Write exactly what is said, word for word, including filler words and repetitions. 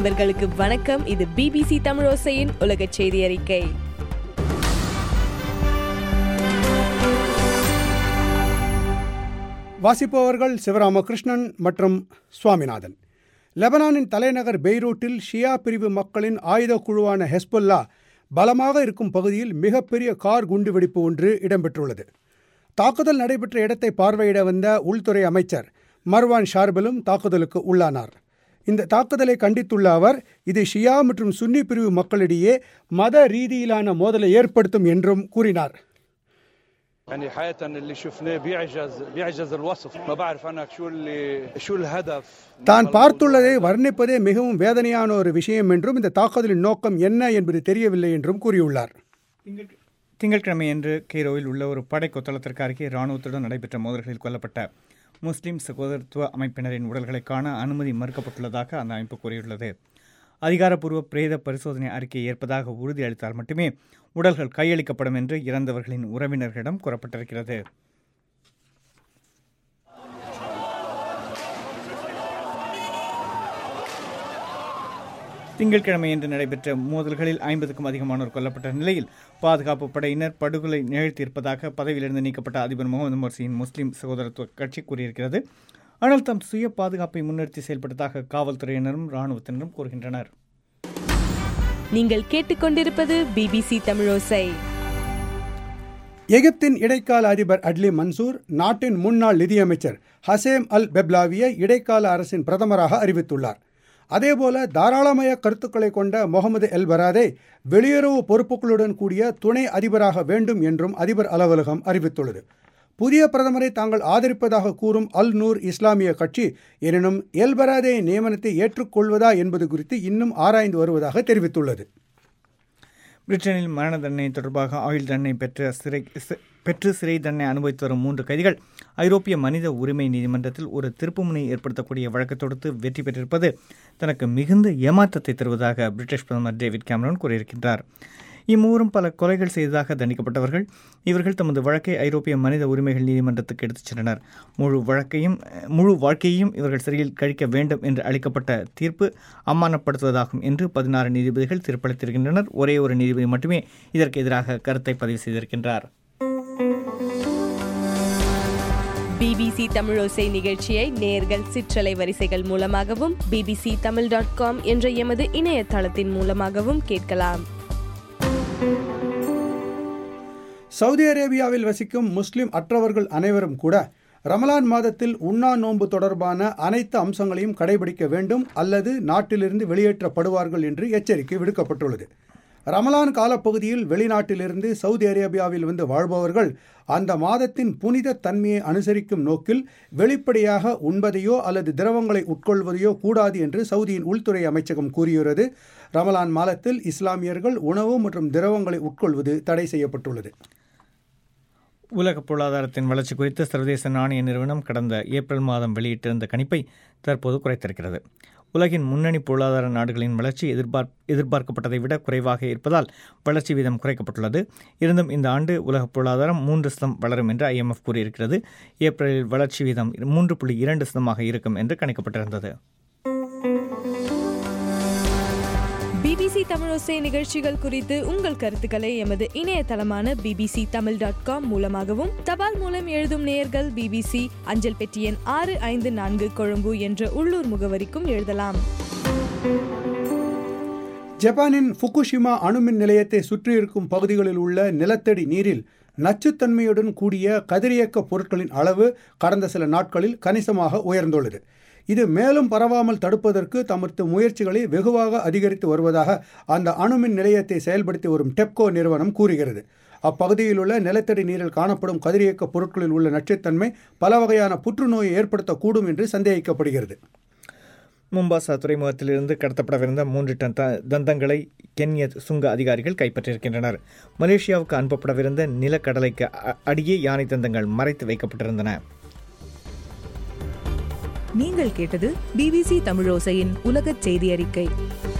நண்பர்களுக்கு வணக்கம். இது பிபிசி தமிழோசையின் உலக செய்தி அறிக்கை. வாசிப்பவர்கள் சிவராமகிருஷ்ணன் மற்றும் சுவாமிநாதன். லெபனானின் தலைநகர் பெய்ரூட்டில் ஷியா பிரிவு மக்களின் ஆயுத குழுவான ஹெஸ்புல்லா பலமாக இருக்கும் பகுதியில் மிகப்பெரிய கார் குண்டுவெடிப்பு ஒன்று இடம்பெற்றுள்ளது. தாக்குதல் நடைபெற்ற இடத்தை பார்வையிட வந்த உள்துறை அமைச்சர் மர்வான் ஷார்பலும் தாக்குதலுக்கு உள்ளானார். இந்த தாக்குதலை கண்டித்துள்ள அவர், இது ஷியா மற்றும் சுன்னி பிரிவு மக்களிடையே மத ரீதியிலான மோதலை ஏற்படுத்தும் என்றும் கூறினார். தான் பார்த்துள்ளதை வர்ணிப்பதே மிகவும் வேதனையான ஒரு விஷயம் என்றும் இந்த தாக்குதலின் நோக்கம் என்ன என்பது தெரியவில்லை என்றும் கூறியுள்ளார். திங்கட்கிழமையன்று கெய்ரோவில் உள்ள ஒரு படை கொத்தளத்திற்கு அருகே இராணுவத்துடன் நடைபெற்ற மோதல்களில் கொல்லப்பட்ட முஸ்லிம் சகோதரத்துவ அமைப்பினரின் உடல்களை காண அனுமதி மறுக்கப்பட்டுள்ளதாக அந்த அமைப்பு கூறியுள்ளது. அதிகாரப்பூர்வ பிரேத பரிசோதனை அறிக்கையை ஏற்பதாக உறுதி அளித்தால் மட்டுமே உடல்கள் கையளிக்கப்படும் என்று இறந்தவர்களின் உறவினர்களிடம் கூறப்பட்டிருக்கிறது. திங்கட்கிழமையன்று நடைபெற்ற மோதல்களில் ஐம்பதுக்கும் அதிகமானோர் கொல்லப்பட்ட நிலையில் பாதுகாப்பு படையினர் படுகொலை நிகழ்த்தியிருப்பதாக பதவியிலிருந்து நீக்கப்பட்ட அதிபர் முகமது மோர்சியின் முஸ்லிம் சகோதரத்துவ கட்சி கூறியிருக்கிறது. ஆனால் தம் சுய பாதுகாப்பை முன்னிறுத்தி செயல்பட்டதாக காவல்துறையினரும் இராணுவத்தினரும் கூறுகின்றனர். நீங்கள் கேட்டுக்கொண்டிருப்பது பிபிசி தமிழோசை. எகிப்தின் இடைக்கால அதிபர் அட்லி மன்சூர் நாட்டின் முன்னாள் நிதியமைச்சர் ஹசேம் அல் பெப்லாவியை இடைக்கால அரசின் பிரதமராக அறிவித்துள்ளார். அதேபோல தாராளமய கருத்துக்களை கொண்ட முகமது எல் பராதை வெளியுறவு பொறுப்புகளுடன் கூடிய துணை அதிபராக வேண்டும் என்றும் அதிபர் அலுவலகம் அறிவித்துள்ளது. புதிய பிரதமரை தாங்கள் ஆதரிப்பதாக கூறும் அல் நூர் இஸ்லாமிய கட்சி எனினும் எல் பராதை நியமனத்தை ஏற்றுக்கொள்வதா என்பது குறித்து இன்னும் ஆராய்ந்து வருவதாக தெரிவித்துள்ளது. பிரிட்டனில் மரண தண்டனை தொடர்பாக ஆயுள் தண்டனை பெற்ற சிறை பெற்று சிறை தண்டனை அனுபவித்து வரும் மூன்று கைதிகள் ஐரோப்பிய மனித உரிமை நீதிமன்றத்தில் ஒரு திருப்புமுனை ஏற்படுத்தக்கூடிய வழக்கு தொடுத்து வெற்றி பெற்றிருப்பது தனக்கு மிகுந்த ஏமாற்றத்தை தருவதாக பிரிட்டிஷ் பிரதமர் டேவிட் கேமரன் கூறியிருக்கின்றார். இம்மூவரும் பல கொலைகள் செய்ததாக தண்டிக்கப்பட்டவர்கள். இவர்கள் தமது வழக்கை ஐரோப்பிய மனித உரிமைகள் நீதிமன்றத்துக்கு எடுத்துச் சென்றனர். முழு வழக்கையும் முழு வாழ்க்கையையும் இவர்கள் சிறையில் கழிக்க வேண்டும் என்று அளிக்கப்பட்ட தீர்ப்பு அம்மானப்படுத்துவதாகும் என்று பதினாறு நீதிபதிகள் தீர்ப்பளித்திருக்கின்றனர். ஒரே ஒரு நீதிபதி மட்டுமே இதற்கு எதிராக கருத்தை பதிவு செய்திருக்கின்றார். பிபிசி தமிழோசை நிகழ்ச்சியை நேயர்கள் சிற்றலை வரிசைகள் மூலமாகவும் பிபிசி தமிழ் டாட் காம் என்ற எமது இணையதளத்தின் மூலமாகவும் கேட்கலாம். சவுதி அரேபியாவில் வசிக்கும் முஸ்லிம் அற்றவர்கள் அனைவரும் கூட ரமலான் மாதத்தில் உண்ணா நோன்பு தொடர்பான அனைத்து அம்சங்களையும் கடைபிடிக்க வேண்டும் அல்லது நாட்டிலிருந்து வெளியேற்றப்படுவார்கள் என்று எச்சரிக்கை விடுக்கப்பட்டுள்ளது. ரமலான் காலப்பகுதியில் வெளிநாட்டிலிருந்து சவுதி அரேபியாவில் வந்து வாழ்பவர்கள் அந்த மாதத்தின் புனித தன்மையை அனுசரிக்கும் நோக்கில் வெளிப்படையாக உண்பதையோ அல்லது திரவங்களை உட்கொள்வதையோ கூடாது என்று சவுதியின் உள்துறை அமைச்சகம் கூறியுள்ளது. ரமலான் மாதத்தில் இஸ்லாமியர்கள் உணவு மற்றும் திரவங்களை உட்கொள்வது தடை செய்யப்பட்டுள்ளது. உலக பொருளாதாரத்தின் வளர்ச்சி குறித்து சர்வதேச நாணய நிறுவனம் கடந்த ஏப்ரல் மாதம் வெளியிட்டிருந்த கணிப்பை தற்போது குறைத்திருக்கிறது. உலகின் முன்னணி பொருளாதார நாடுகளின் வளர்ச்சி எதிர்பார்ப் எதிர்பார்க்கப்பட்டதை விட குறைவாக இருப்பதால் வளர்ச்சி வீதம் குறைக்கப்பட்டுள்ளது. இருந்தும் இந்த ஆண்டு உலக பொருளாதாரம் மூன்று சதம் வளரும் என்று ஐஎம்எஃப் கூறியிருக்கிறது. ஏப்ரலில் வளர்ச்சி வீதம் மூன்று புள்ளி இரண்டு சதமாக இருக்கும் என்று கணிக்கப்பட்டிருந்தது. பிபிசி தமிழோசை நிகழ்ச்சிகள் குறித்து உங்கள் கருத்துக்களை எமது இணையதளமான பிபிசி தமிழ் டாட் காம் மூலமாகவும் தபால் மூலம் எழுதும் நேயர்கள் பிபிசி அஞ்சல் பெட்டி எண் ஆறு ஐந்து நான்கு கொழும்பு என்ற உள்ளூர் முகவரிக்கும் எழுதலாம். ஜப்பானின் ஃபுகுஷிமா அணுமின் நிலையத்தை சுற்றியிருக்கும் பகுதிகளில் உள்ள நிலத்தடி நீரில் நச்சுத்தன்மையுடன் கூடிய கதிரியக்க பொருட்களின் அளவு கடந்த சில நாட்களில் கணிசமாக உயர்ந்துள்ளது. இது மேலும் பரவாமல் தடுப்பதற்கு தமது முயற்சிகளை வெகுவாக அதிகரித்து வருவதாக அந்த அணுமின் நிலையத்தை செயல்படுத்தி வரும் டெப்கோ நிறுவனம் கூறுகிறது. அப்பகுதியில் உள்ள நிலத்தடி நீரில் காணப்படும் கதிரியக்க பொருட்களில் உள்ள நச்சுத்தன்மை பல வகையான புற்றுநோயை ஏற்படுத்தக்கூடும் என்று சந்தேகிக்கப்படுகிறது. மும்பாசா துறைமுகத்திலிருந்து கடத்தப்படவிருந்த மூன்று டன் தந்தங்களை கென்ய சுங்க அதிகாரிகள் கைப்பற்றியிருக்கின்றனர். மலேசியாவுக்கு அனுப்பப்படவிருந்த நிலக்கடலைக்கு அடியே யானை தந்தங்கள் மறைத்து வைக்கப்பட்டிருந்தன. நீங்கள் கேட்டது பிபிசி தமிழோசையின் உலகச் செய்தி அறிக்கை.